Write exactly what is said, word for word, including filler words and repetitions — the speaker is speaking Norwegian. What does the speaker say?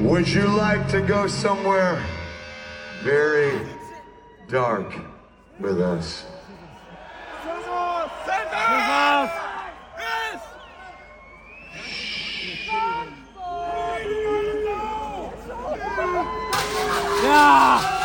Would you like to go somewhere very dark with us? Yeah!